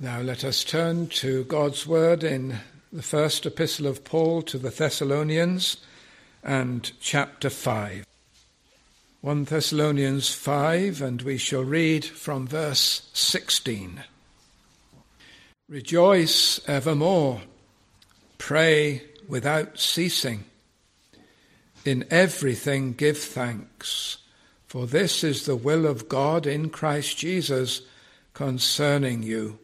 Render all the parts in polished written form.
Now let us turn to God's word in the first epistle of Paul to the Thessalonians and chapter 5. 1 Thessalonians 5, and we shall read from verse 16. Rejoice evermore, pray without ceasing. In everything give thanks, for this is the will of God in Christ Jesus concerning you.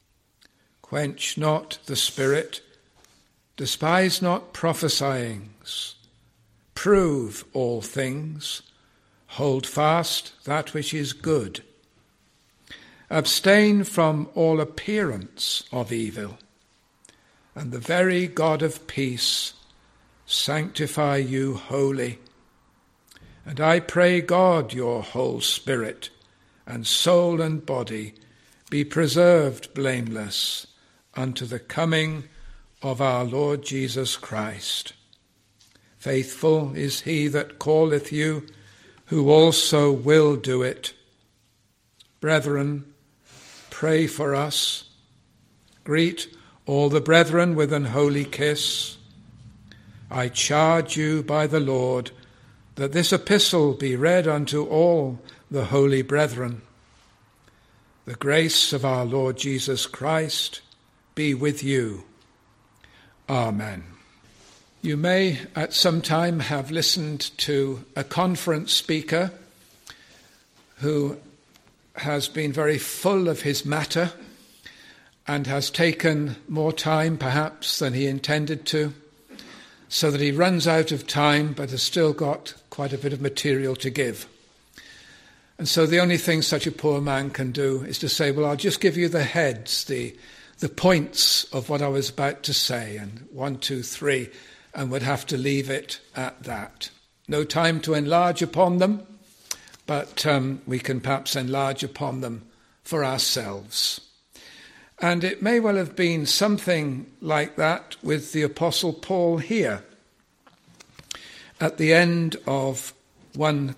Quench not the spirit, despise not prophesyings. Prove all things, hold fast that which is good. Abstain from all appearance of evil, and the very God of peace sanctify you wholly. And I pray God your whole spirit and soul and body be preserved blameless unto the coming of our Lord Jesus Christ. Faithful is he that calleth you, who also will do it. Brethren, pray for us. Greet all the brethren with an holy kiss. I charge you by the Lord that this epistle be read unto all the holy brethren. The grace of our Lord Jesus Christ be with you. Amen. You may at some time have listened to a conference speaker who has been very full of his matter and has taken more time perhaps than he intended to, so that he runs out of time but has still got quite a bit of material to give. And so the only thing such a poor man can do is to say, well, I'll just give you the heads, the points of what I was about to say, and 1, 2, 3, and would have to leave it at that. No time to enlarge upon them, but we can perhaps enlarge upon them for ourselves. And it may well have been something like that with the Apostle Paul here at the end of 1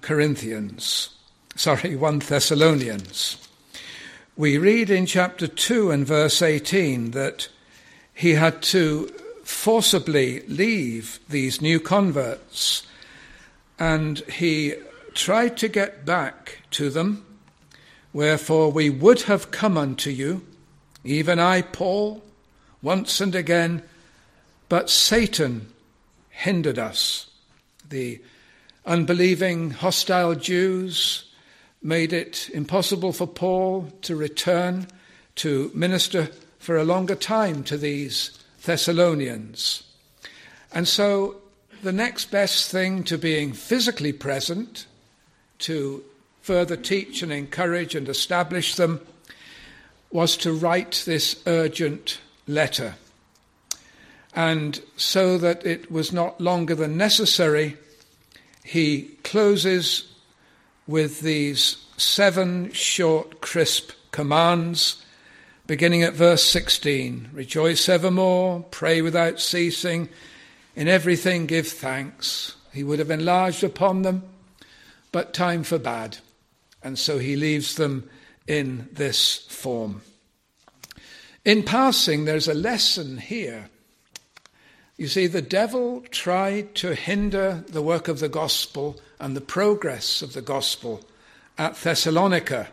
Thessalonians. We read in chapter 2 and verse 18 that he had to forcibly leave these new converts, and he tried to get back to them. Wherefore we would have come unto you, even I, Paul, once and again, but Satan hindered us. The unbelieving, hostile Jews made it impossible for Paul to return to minister for a longer time to these Thessalonians. And so the next best thing to being physically present, to further teach and encourage and establish them, was to write this urgent letter. And so that it was not longer than necessary, he closes with these 7 short, crisp commands, beginning at verse 16. Rejoice evermore, pray without ceasing, in everything give thanks. He would have enlarged upon them, but time forbade, and so he leaves them in this form. In passing, there's a lesson here. You see, the devil tried to hinder the work of the gospel and the progress of the gospel at Thessalonica.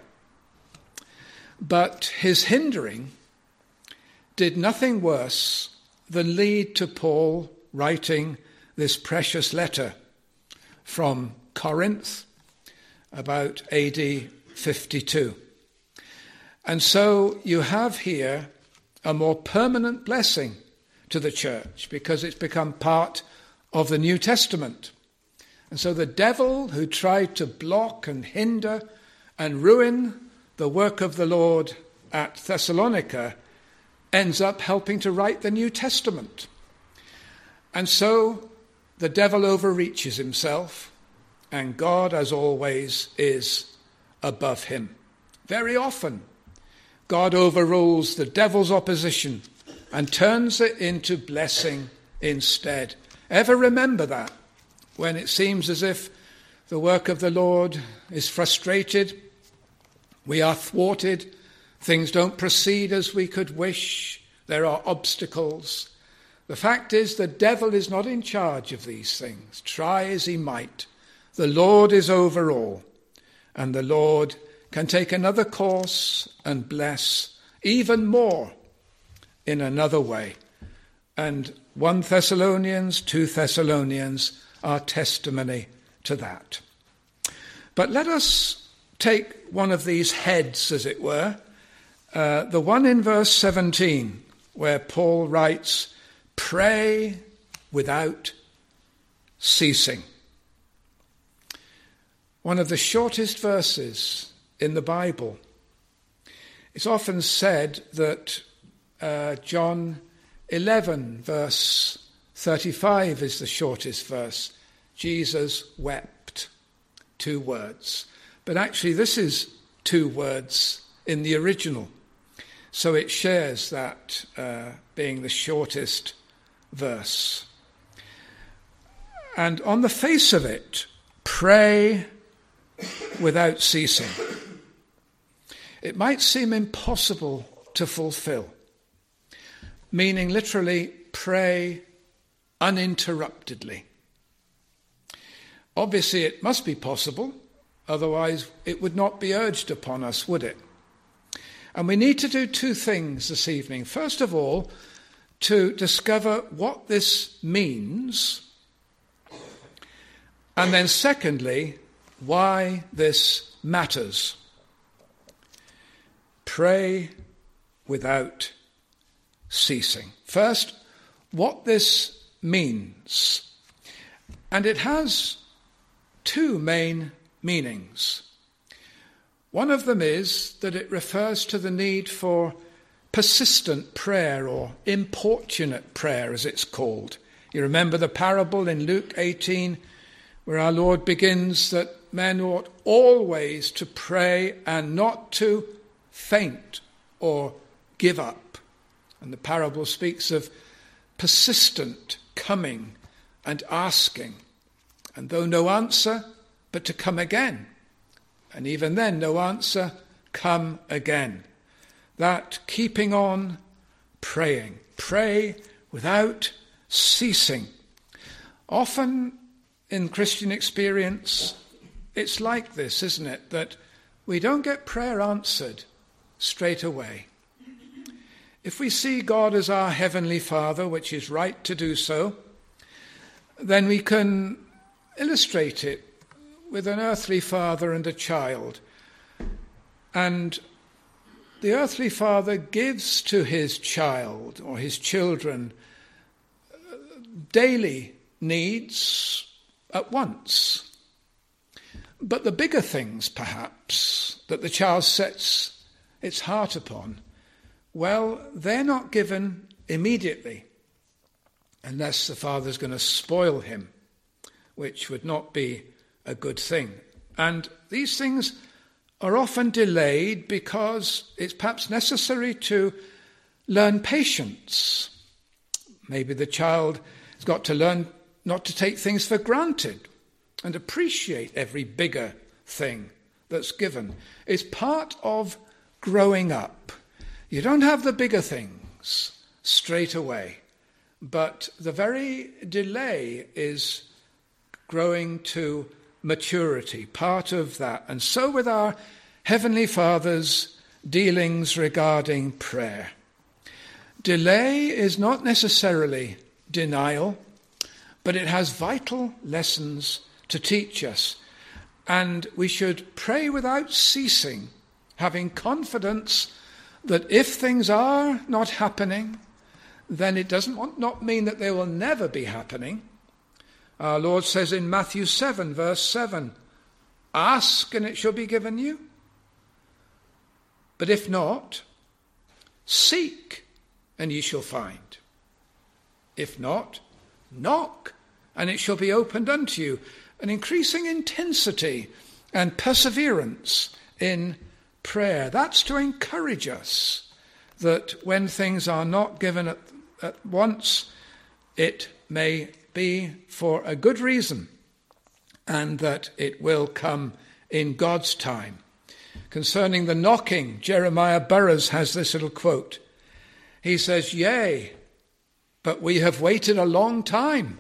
But his hindering did nothing worse than lead to Paul writing this precious letter from Corinth about AD 52. And so you have here a more permanent blessing to the church because it's become part of the New Testament. And so the devil who tried to block and hinder and ruin the work of the Lord at Thessalonica ends up helping to write the New Testament. And so the devil overreaches himself, and God, as always, is above him. Very often, God overrules the devil's opposition and turns it into blessing instead. Ever remember that? When it seems as if the work of the Lord is frustrated, we are thwarted, Things don't proceed as we could wish. There are obstacles. The fact is, the devil is not in charge of these things. Try as he might, the Lord is over all, and the Lord can take another course and bless even more in another way. And 1 Thessalonians, 2 Thessalonians are testimony to that. But let us take one of these heads, as it were, the one in verse 17, where Paul writes, "Pray without ceasing." One of the shortest verses in the Bible. It's often said that John 11, verse 35 is the shortest verse. Jesus wept. 2 words. But actually this is 2 words in the original. So it shares that being the shortest verse. And on the face of it, pray without ceasing. It might seem impossible to fulfill, meaning literally pray uninterruptedly. Obviously it must be possible, otherwise it would not be urged upon us, would it? And we need to do 2 things this evening. First of all, to discover what this means, and then secondly, why this matters. Pray without ceasing. First, what this means. And it has 2 main meanings. One of them is that it refers to the need for persistent prayer, or importunate prayer as it's called. You remember the parable in Luke 18 where our Lord begins that men ought always to pray and not to faint or give up. And the parable speaks of persistent coming and asking, and though no answer, but to come again. And even then, no answer, come again. That keeping on praying. Pray without ceasing. Often in Christian experience, it's like this, isn't it? That we don't get prayer answered straight away. If we see God as our Heavenly Father, which is right to do so, then we can illustrate it with an earthly father and a child. And the earthly father gives to his child or his children daily needs at once. But the bigger things, perhaps, that the child sets its heart upon, well, they're not given immediately, unless the father's going to spoil him, which would not be a good thing. And these things are often delayed because it's perhaps necessary to learn patience. Maybe the child has got to learn not to take things for granted and appreciate every bigger thing that's given. It's part of growing up. You don't have the bigger things straight away, but the very delay is growing to maturity, part of that. And so with our Heavenly Father's dealings regarding prayer. Delay is not necessarily denial, but it has vital lessons to teach us. And we should pray without ceasing, having confidence that if things are not happening, then it doesn't not mean that they will never be happening. Our Lord says in Matthew 7, verse 7, "Ask and it shall be given you. But if not, seek and ye shall find. If not, knock and it shall be opened unto you." An increasing intensity and perseverance in prayer. That's to encourage us that when things are not given at once, it may be for a good reason, and that it will come in God's time. Concerning the knocking, Jeremiah Burroughs has this little quote. He says, "Yea, but we have waited a long time."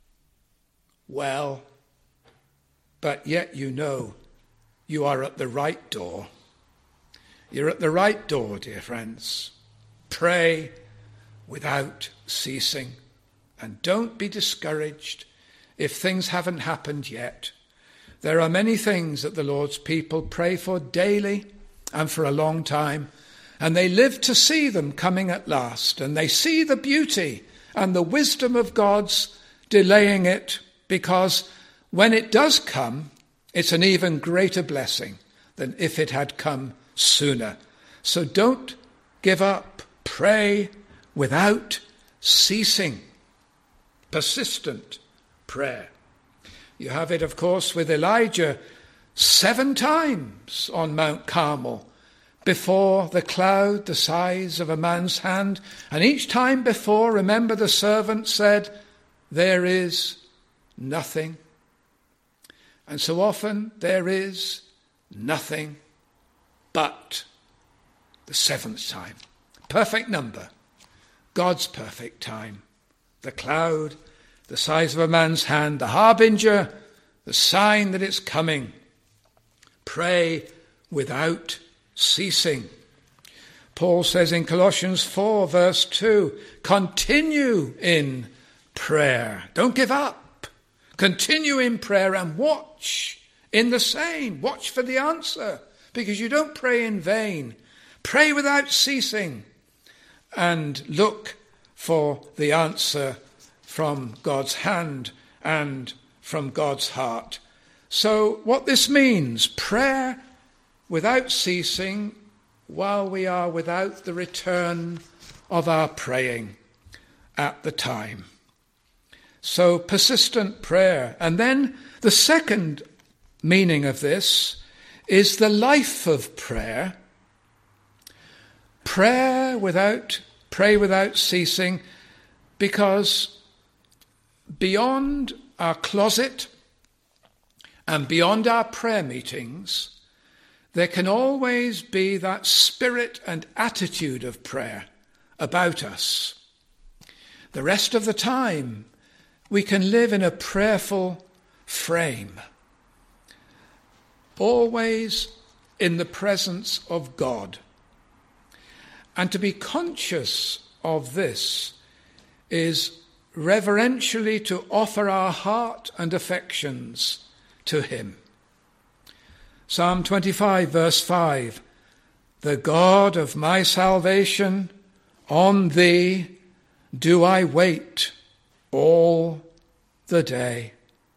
Well, but yet you know you are at the right door. You're at the right door, dear friends. Pray without ceasing. And don't be discouraged if things haven't happened yet. There are many things that the Lord's people pray for daily and for a long time, and they live to see them coming at last, and they see the beauty and the wisdom of God's delaying it, because when it does come, it's an even greater blessing than if it had come sooner. So don't give up. Pray without ceasing. Persistent prayer. You have it, of course, with Elijah 7 times on Mount Carmel before the cloud the size of a man's hand. And each time before, remember, the servant said, "There is nothing." And so often there is nothing but the 7th time. Perfect number. God's perfect time. The cloud, the size of a man's hand, the harbinger, the sign that it's coming. Pray without ceasing. Paul says in Colossians 4 verse 2, continue in prayer. Don't give up. Continue in prayer and watch in the same. Watch for the answer, because you don't pray in vain. Pray without ceasing and look for the answer from God's hand and from God's heart. So what this means, prayer without ceasing while we are without the return of our praying at the time. So persistent prayer. And then the second meaning of this is the life of prayer. Pray without ceasing, because beyond our closet and beyond our prayer meetings, there can always be that spirit and attitude of prayer about us. The rest of the time, we can live in a prayerful frame, always in the presence of God. And to be conscious of this is reverentially to offer our heart and affections to him. Psalm 25 verse 5, the God of my salvation, on thee do I wait all the day.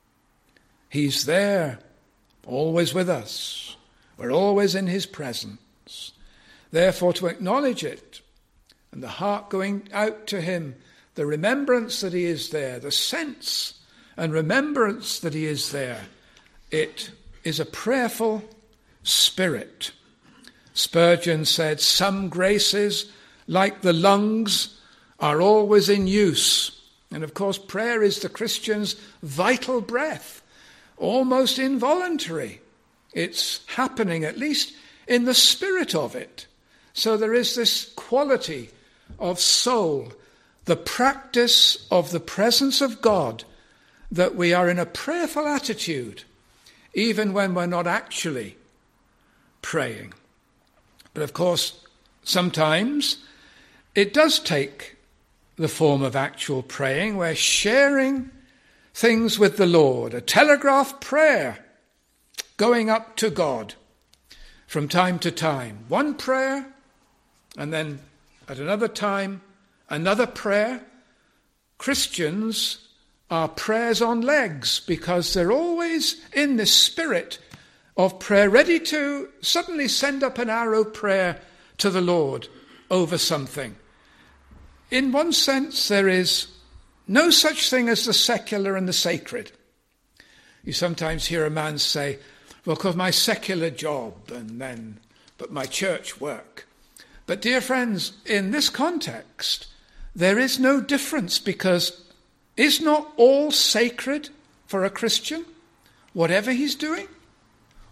He's there, always with us. We're always in his presence. Therefore, to acknowledge it, and the heart going out to him, the remembrance that he is there, the sense and remembrance that he is there, it is a prayerful spirit. Spurgeon said, some graces, like the lungs, are always in use. And of course, prayer is the Christian's vital breath, almost involuntary. It's happening, at least in the spirit of it. So there is this quality of soul, the practice of the presence of God, that we are in a prayerful attitude, even when we're not actually praying. But of course, sometimes it does take the form of actual praying. We're sharing things with the Lord, a telegraph prayer going up to God from time to time. One prayer, and then at another time, another prayer. Christians are prayers on legs, because they're always in this spirit of prayer, ready to suddenly send up an arrow prayer to the Lord over something. In one sense, there is no such thing as the secular and the sacred. You sometimes hear a man say, well, because my secular job, but my church work. But dear friends, in this context, there is no difference, because is not all sacred for a Christian, whatever he's doing?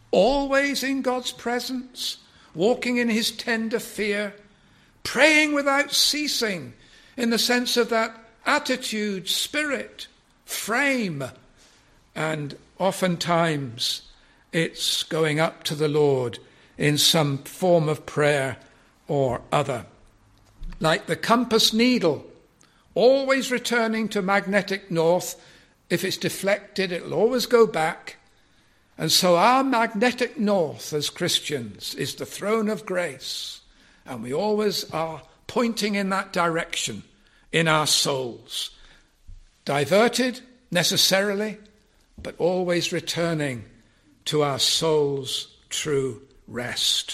always in God's presence, walking in his tender fear, praying without ceasing in the sense of that attitude, spirit, frame, and oftentimes it's going up to the Lord in some form of prayer or other. Like the compass needle, always returning to magnetic north. If it's deflected, it'll always go back. And so our magnetic north as Christians is the throne of grace. And we always are pointing in that direction in our souls. Diverted necessarily, but always returning to our soul's true rest.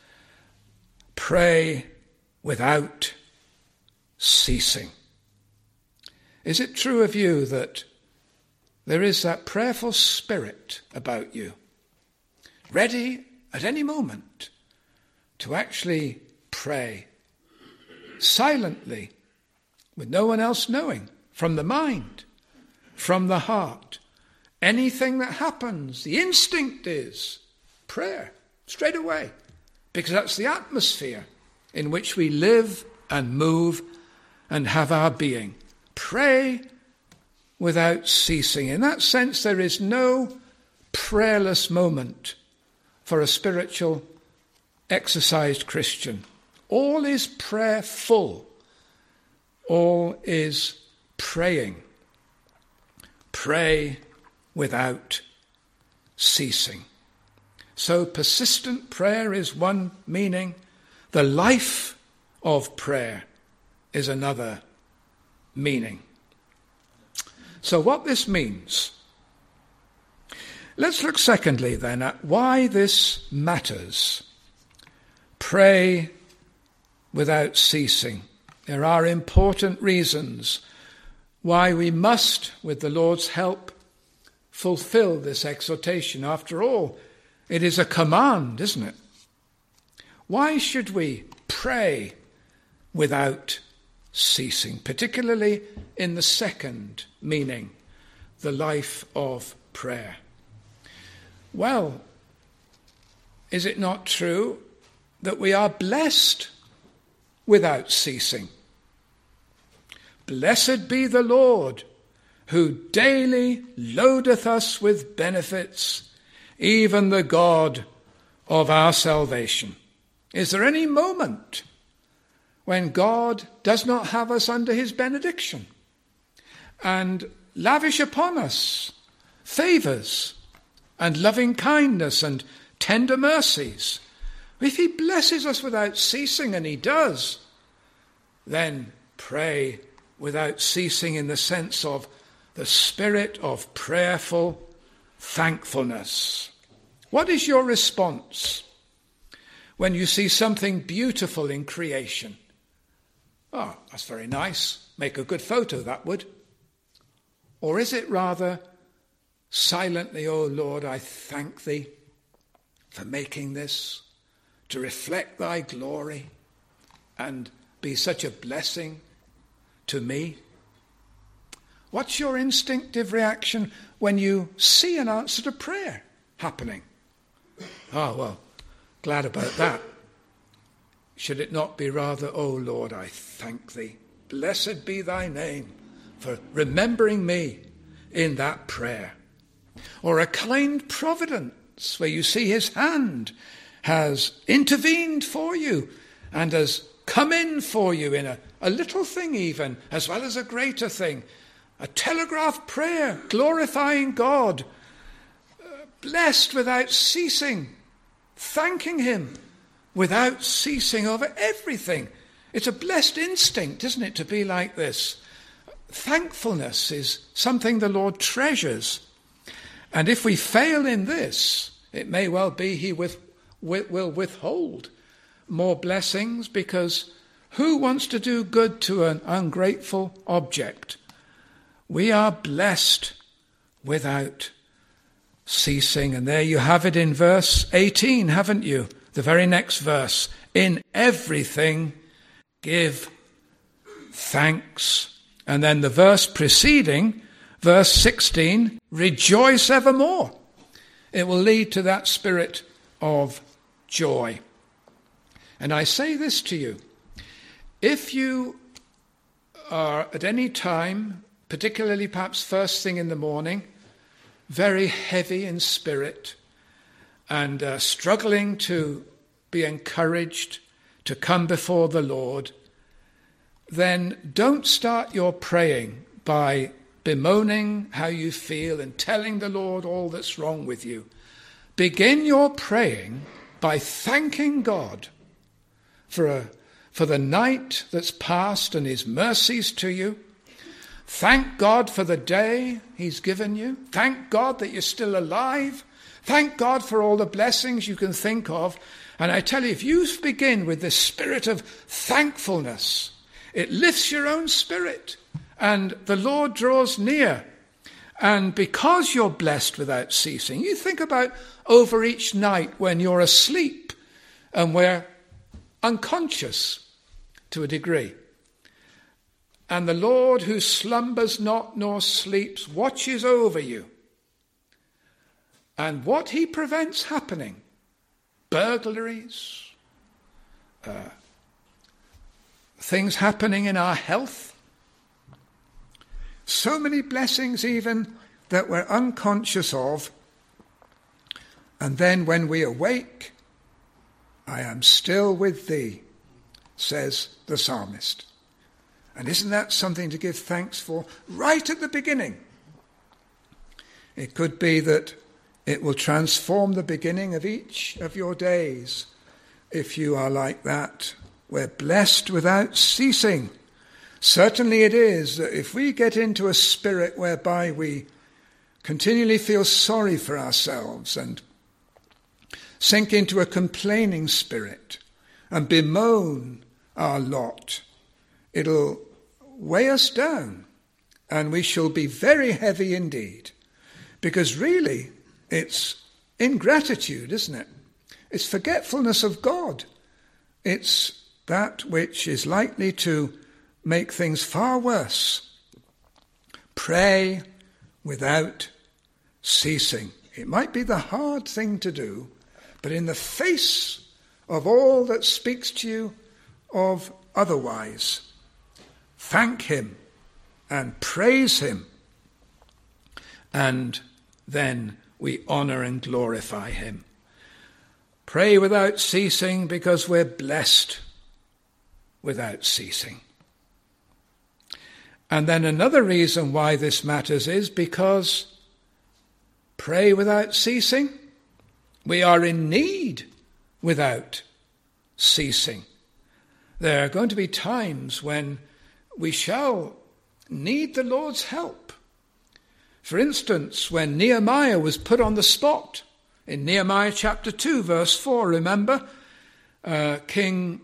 Pray without ceasing. Is it true of you that there is that prayerful spirit about you, ready at any moment to actually pray silently, with no one else knowing, from the mind, from the heart? Anything that happens, the instinct is prayer, straight away, because that's the atmosphere in which we live and move and have our being. Pray without ceasing. In that sense, there is no prayerless moment for a spiritual, exercised Christian. All is prayerful. All is praying. Pray without ceasing. So persistent prayer is one meaning. The life of prayer is another meaning. So what this means. Let's look secondly then at why this matters. Pray without ceasing. There are important reasons why we must, with the Lord's help, fulfill this exhortation. After all, it is a command, isn't it? Why should we pray without ceasing, particularly in the second meaning, the life of prayer? Well, is it not true that we are blessed without ceasing? Blessed be the Lord, who daily loadeth us with benefits, even the God of our salvation. Is there any moment when God does not have us under his benediction and lavish upon us favours and loving kindness and tender mercies? If he blesses us without ceasing, and he does, then pray without ceasing in the sense of the spirit of prayerful thankfulness. What is your response when you see something beautiful in creation? Oh, that's very nice. Make a good photo, that would. Or is it rather silently, "O Lord, I thank thee for making this to reflect thy glory and be such a blessing to me"? What's your instinctive reaction when you see an answer to prayer happening? Oh, well, glad about that. Should it not be rather, "O Lord, I thank thee. Blessed be thy name for remembering me in that prayer"? Or a kind providence where you see his hand has intervened for you and has come in for you in a little thing even, as well as a greater thing. A telegraph prayer glorifying God, blessed without ceasing, thanking him without ceasing over everything. It's a blessed instinct, isn't it, to be like this? Thankfulness is something the Lord treasures. And if we fail in this, it may well be he will withhold more blessings, because who wants to do good to an ungrateful object? We are blessed without ceasing. And there you have it in verse 18, haven't you? The very next verse. In everything give thanks. And then the verse preceding, verse 16, rejoice evermore. It will lead to that spirit of joy. And I say this to you, if you are at any time, particularly perhaps first thing in the morning, very heavy in spirit and struggling to be encouraged to come before the Lord, then don't start your praying by bemoaning how you feel and telling the Lord all that's wrong with you. Begin your praying by thanking God for the night that's passed and his mercies to you. Thank God for the day he's given you. Thank God that you're still alive. Thank God for all the blessings you can think of. And I tell you, if you begin with this spirit of thankfulness, it lifts your own spirit and the Lord draws near. And because you're blessed without ceasing, you think about over each night when you're asleep and we're unconscious to a degree. And the Lord, who slumbers not nor sleeps, watches over you. And what he prevents happening, burglaries, things happening in our health, so many blessings even that we're unconscious of. And then when we awake, I am still with thee, says the psalmist. And isn't that something to give thanks for right at the beginning? It could be that it will transform the beginning of each of your days if you are like that. We're blessed without ceasing. Certainly it is that if we get into a spirit whereby we continually feel sorry for ourselves and sink into a complaining spirit and bemoan our lot, it'll weigh us down and we shall be very heavy indeed. Because really, it's ingratitude, isn't it? It's forgetfulness of God. It's that which is likely to make things far worse. Pray without ceasing. It might be the hard thing to do, but in the face of all that speaks to you of otherwise, thank him and praise him, and then we honour and glorify him. Pray without ceasing because we're blessed without ceasing. And then another reason why this matters is because pray without ceasing. We are in need without ceasing. There are going to be times when we shall need the Lord's help. For instance, when Nehemiah was put on the spot, in Nehemiah chapter 2, verse 4, remember, the king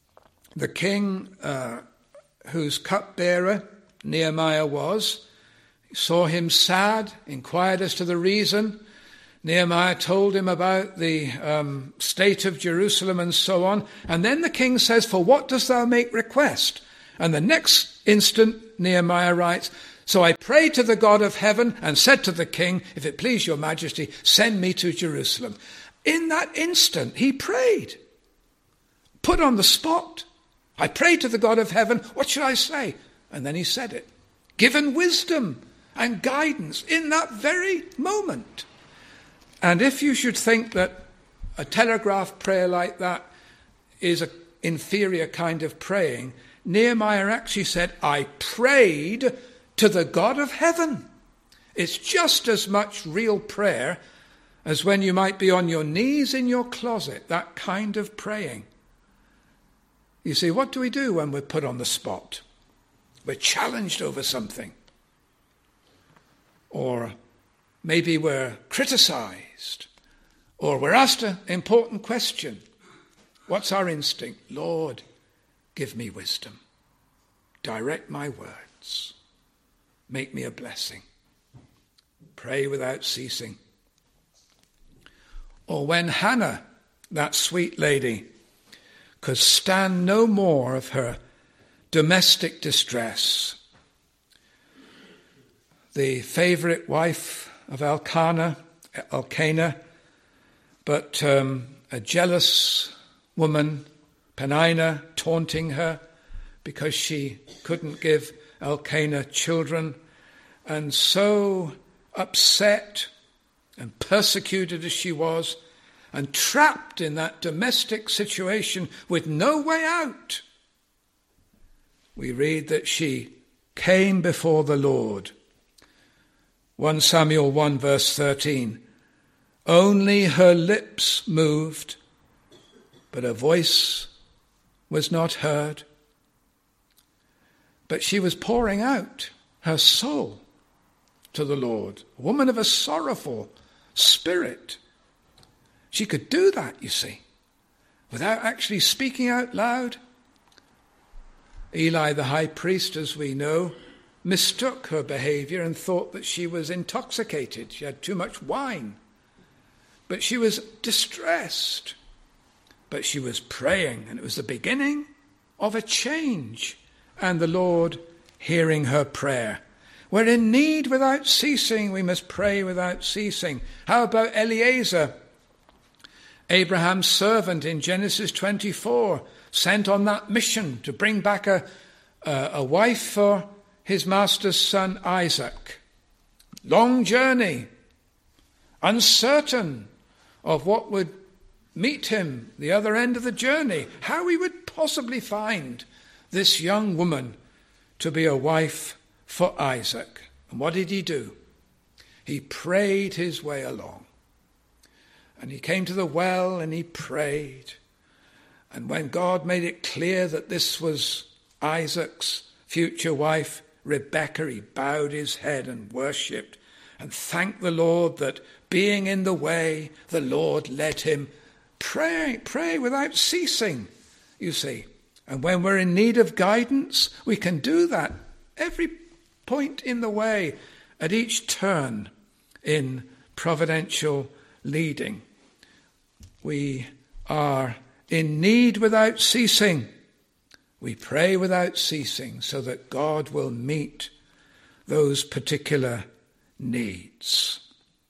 whose cupbearer Nehemiah was, he saw him sad, inquired as to the reason. Nehemiah told him about the state of Jerusalem and so on. And then the king says, "For what dost thou make request?" And the next instant, Nehemiah writes, "So I prayed to the God of heaven and said to the king, if it please your majesty, send me to Jerusalem." In that instant, he prayed. Put on the spot. I prayed to the God of heaven, what should I say? And then he said it. Given wisdom and guidance in that very moment. And if you should think that a telegraph prayer like that is an inferior kind of praying, Nehemiah actually said, I prayed to the God of heaven. It's just as much real prayer as when you might be on your knees in your closet, that kind of praying. You see, what do we do when we're put on the spot? We're challenged over something. Or maybe we're criticized. Or we're asked an important question. What's our instinct? Lord, give me wisdom. Direct my words. Make me a blessing. Pray without ceasing. Or when Hannah, that sweet lady, could stand no more of her domestic distress. The favourite wife of Elkanah, Elkanah, but a jealous woman, Peninnah, taunting her because she couldn't give Elkanah children, and so upset and persecuted as she was, and trapped in that domestic situation with no way out, we read that she came before the Lord. 1 Samuel 1 verse 13. Only her lips moved, but her voice was not heard. But she was pouring out her soul to the Lord, a woman of a sorrowful spirit. She could do that, you see, without actually speaking out loud. Eli, the high priest, as we know, mistook her behavior and thought that she was intoxicated. She had too much wine. But she was distressed. But she was praying, and it was the beginning of a change. And the Lord hearing her prayer. We're in need without ceasing. We must pray without ceasing. How about Eliezer, Abraham's servant in Genesis 24, sent on that mission to bring back a wife for his master's son Isaac? Long journey, uncertain of what would meet him the other end of the journey, how he would possibly find this young woman to be a wife for Isaac. And what did he do? He prayed his way along. And he came to the well and he prayed. And when God made it clear that this was Isaac's future wife, Rebekah, he bowed his head and worshipped and thanked the Lord that being in the way, the Lord led him. Pray without ceasing, you see. And when we're in need of guidance, we can do that every point in the way, at each turn in providential leading. We are in need without ceasing. We pray without ceasing so that God will meet those particular needs.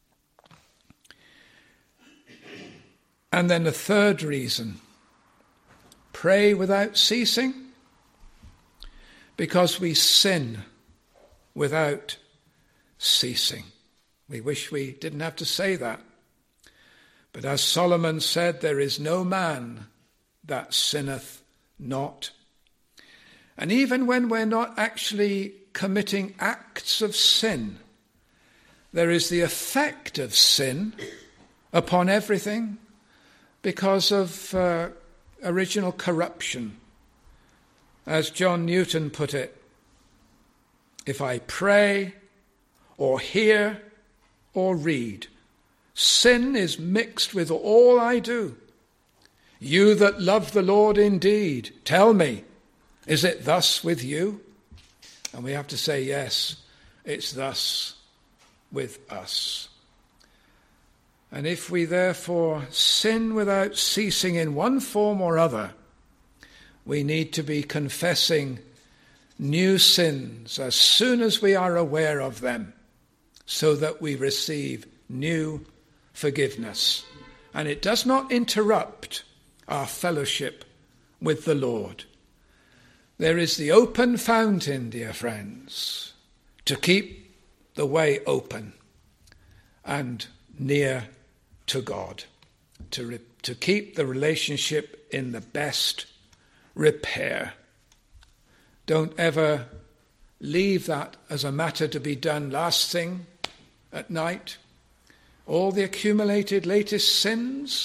And then the third reason, pray without ceasing, because we sin without ceasing. We wish we didn't have to say that. But as Solomon said, there is no man that sinneth not. And even when we're not actually committing acts of sin, there is the effect of sin upon everything because of original corruption. As John Newton put it, if I pray or hear or read, sin is mixed with all I do. You that love the Lord indeed, tell me, is it thus with you? And we have to say, yes, it's thus with us. And if we therefore sin without ceasing in one form or other, we need to be confessing new sins as soon as we are aware of them, so that we receive new forgiveness. And it does not interrupt our fellowship with the Lord. There is the open fountain, dear friends, to keep the way open and near to God, to keep the relationship in the best repair. Don't ever leave that as a matter to be done last thing at night. All the accumulated latest sins.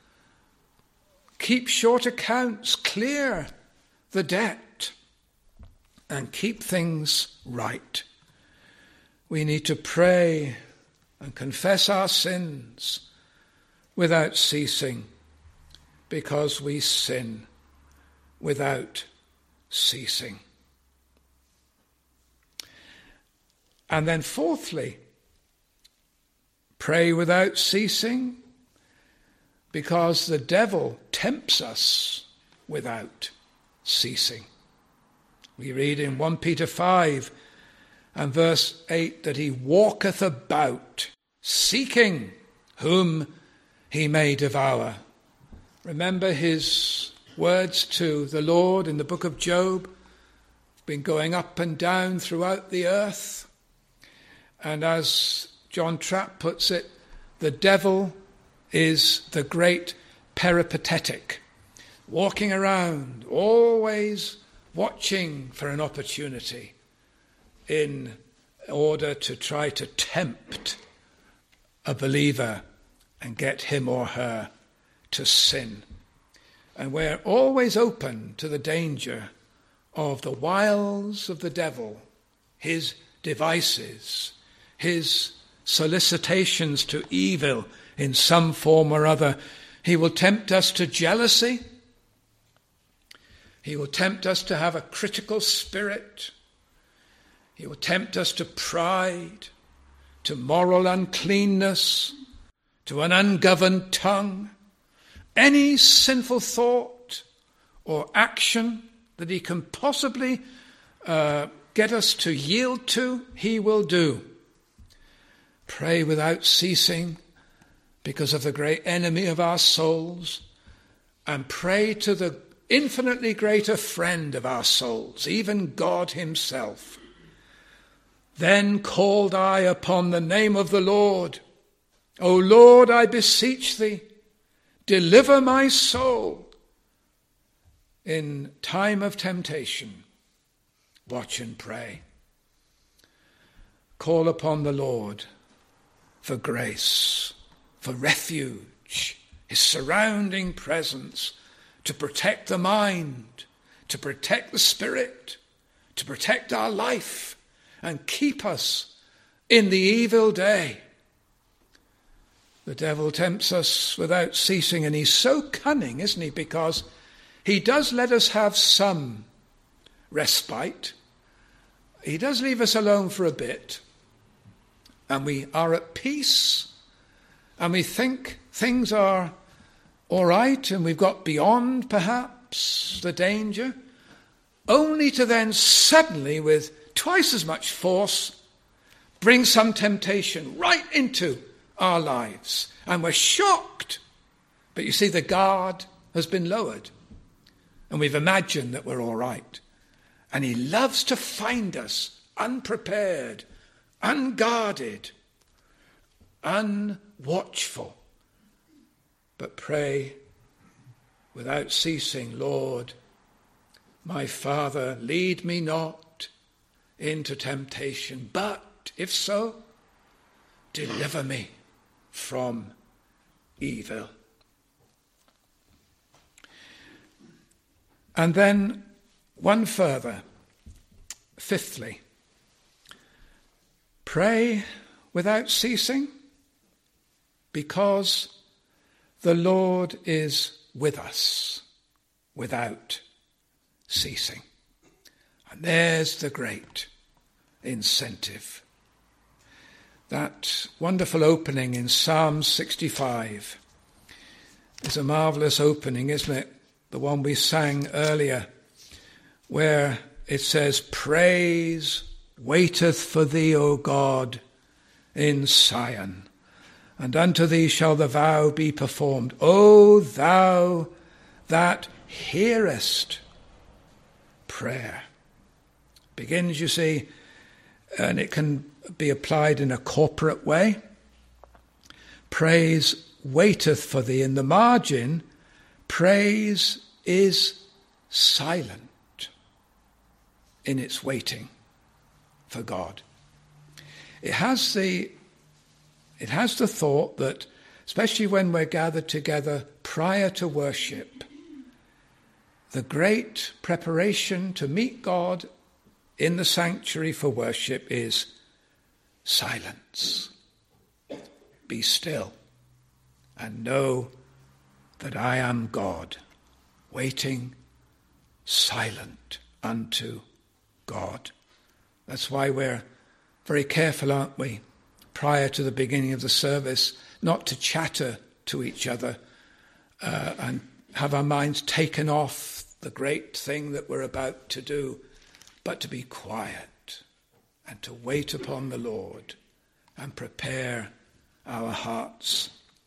Keep short accounts, clear the debt, and keep things right. We need to pray and confess our sins without ceasing, because we sin without ceasing. And then fourthly, pray without ceasing, because the devil tempts us without ceasing. We read in 1 Peter 5 and verse 8 that he walketh about, seeking whom he may devour. Remember his words to the Lord in the book of Job, been going up and down throughout the earth. And as John Trapp puts it, the devil is the great peripatetic, walking around, always watching for an opportunity in order to try to tempt a believer and get him or her to sin. And we're always open to the danger of the wiles of the devil, his devices, his solicitations to evil in some form or other. He will tempt us to jealousy. He will tempt us to have a critical spirit. He will tempt us to pride, to moral uncleanness, to an ungoverned tongue. Any sinful thought or action that he can possibly get us to yield to, he will do. Pray without ceasing because of the great enemy of our souls, and pray to the infinitely greater friend of our souls, even God himself. Then called I upon the name of the Lord. O Lord, I beseech thee, deliver my soul. In time of temptation, watch and pray. Call upon the Lord for grace, for refuge, his surrounding presence, to protect the mind, to protect the spirit, to protect our life, and keep us in the evil day. The devil tempts us without ceasing, and he's so cunning, isn't he? Because he does let us have some respite. He does leave us alone for a bit, and we are at peace, and we think things are all right, and we've got beyond, perhaps, the danger, only to then suddenly, with twice as much force, bring some temptation right into our lives. And we're shocked. But you see, the guard has been lowered, and we've imagined that we're all right. And he loves to find us unprepared, unguarded, unwatchful. But pray without ceasing, Lord, my Father, lead me not into temptation, but if so, deliver me from evil. And then one further, fifthly, pray without ceasing, because the Lord is with us without ceasing. And there's the great incentive. That wonderful opening in Psalm 65 is a marvelous opening, isn't it? The one we sang earlier, where it says, praise waiteth for thee, O God, in Sion, and unto thee shall the vow be performed. O thou that hearest prayer. Begins, you see, and it can be applied in a corporate way. Praise waiteth for thee. In the margin, praise is silent in its waiting for God. It has the thought that, especially when we're gathered together prior to worship, the great preparation to meet God in the sanctuary for worship is silence. Be still and know that I am God, waiting silent unto God. That's why we're very careful, aren't we, prior to the beginning of the service, not to chatter to each other and have our minds taken off the great thing that we're about to do, but to be quiet and to wait upon the Lord and prepare our hearts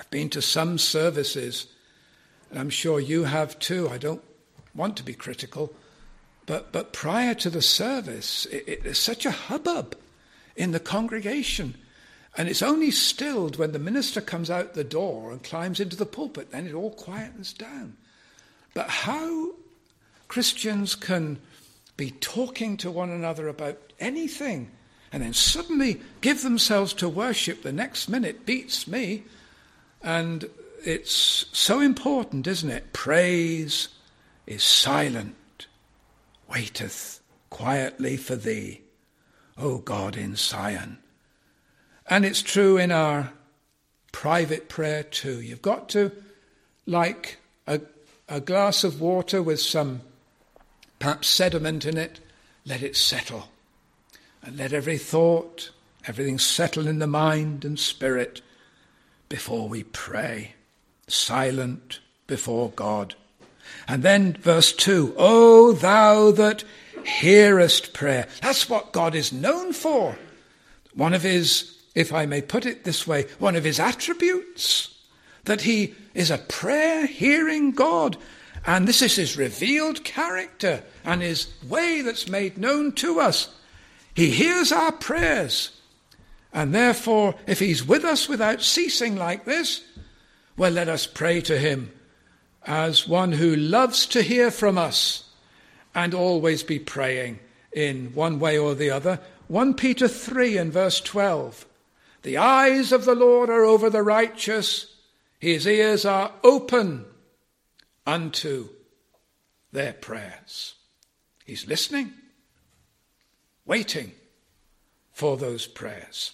I've been to some services, and I'm sure you have too. I don't want to be critical, but prior to the service, there's such a hubbub in the congregation, and it's only stilled when the minister comes out the door and climbs into the pulpit. Then it all quietens down. But how Christians can be talking to one another about anything and then suddenly give themselves to worship the next minute beats me. And it's so important, isn't it? Praise is silent, waiteth quietly for thee, O God in Zion. And it's true in our private prayer too. You've got to, like a glass of water with some perhaps sediment in it, let it settle. And let every thought, everything settle in the mind and spirit before we pray, silent before God. And then verse 2, O thou that hearest prayer. That's what God is known for. One of his, if I may put it this way, one of his attributes, that he is a prayer-hearing God. And this is his revealed character and his way that's made known to us. He hears our prayers. And therefore, if he's with us without ceasing like this, well, let us pray to him as one who loves to hear from us and always be praying in one way or the other. 1 Peter 3 and verse 12. The eyes of the Lord are over the righteous. His ears are open unto their prayers. He's listening, waiting for those prayers.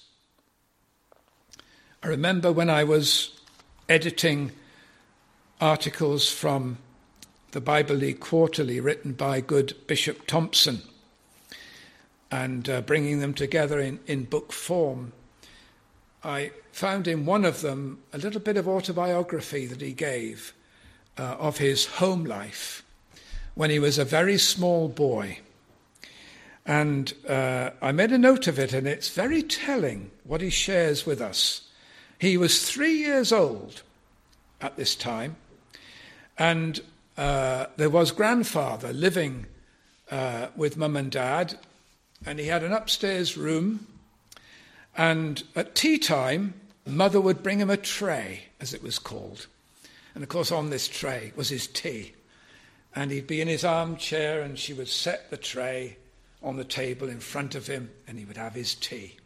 I remember when I was editing articles from the Bible League Quarterly written by good Bishop Thompson and bringing them together in book form, I found in one of them a little bit of autobiography that he gave of his home life when he was a very small boy. And I made a note of it, and it's very telling what he shares with us. He was 3 years old at this time, and there was grandfather living with mum and dad, and he had an upstairs room, and at tea time, mother would bring him a tray, as it was called. And of course on this tray was his tea. And he'd be in his armchair, and she would set the tray on the table in front of him, and he would have his tea.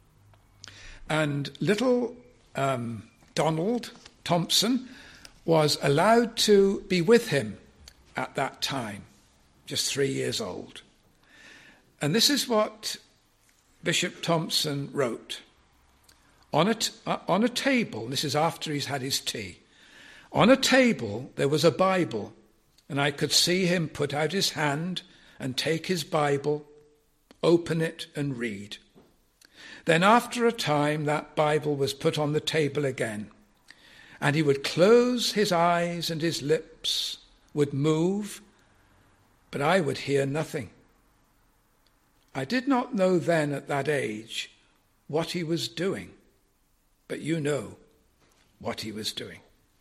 And little Donald Thompson was allowed to be with him at that time, just 3 years old. And this is what Bishop Thompson wrote. On a table, this is after he's had his tea, on a table there was a Bible, and I could see him put out his hand and take his Bible, open it and read. Then after a time that Bible was put on the table again, and he would close his eyes and his lips would move, but I would hear nothing. I did not know then at that age what he was doing, but you know what he was doing.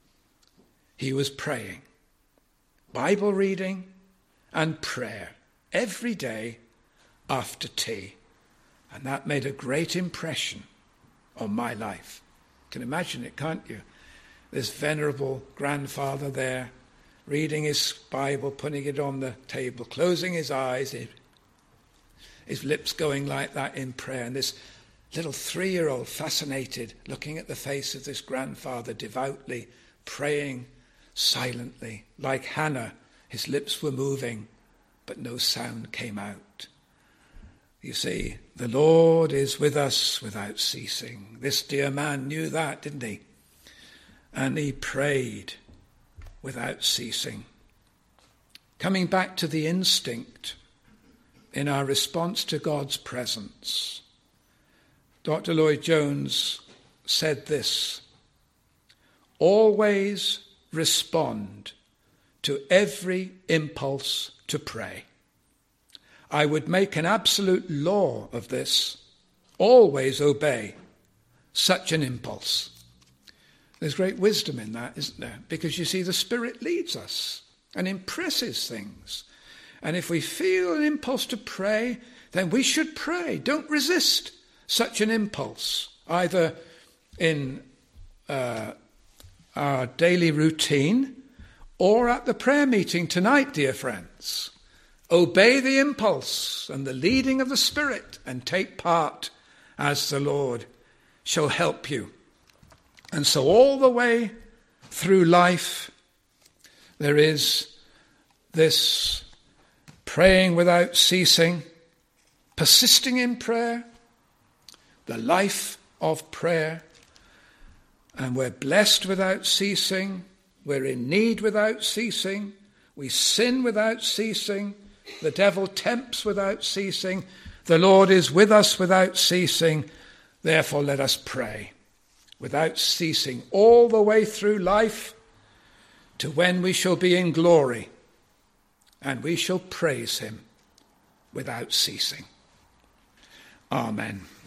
He was praying, Bible reading and prayer every day after tea. And that made a great impression on my life. You can imagine it, can't you? This venerable grandfather there, reading his Bible, putting it on the table, closing his eyes, his lips going like that in prayer. And this little 3-year-old fascinated, looking at the face of this grandfather devoutly, praying silently. Like Hannah, his lips were moving, but no sound came out. You see, the Lord is with us without ceasing. This dear man knew that, didn't he? And he prayed without ceasing. Coming back to the instinct in our response to God's presence, Dr. Lloyd-Jones said this: always respond to every impulse to pray. I would make an absolute law of this. Always obey such an impulse. There's great wisdom in that, isn't there? Because you see, the Spirit leads us and impresses things. And if we feel an impulse to pray, then we should pray. Don't resist such an impulse, either in our daily routine or at the prayer meeting tonight, dear friends. Obey the impulse and the leading of the Spirit and take part as the Lord shall help you. And so all the way through life, there is this praying without ceasing, persisting in prayer, the life of prayer. And we're blessed without ceasing. We're in need without ceasing. We sin without ceasing. The devil tempts without ceasing. The Lord is with us without ceasing. Therefore, let us pray without ceasing all the way through life to when we shall be in glory, and we shall praise him without ceasing. Amen.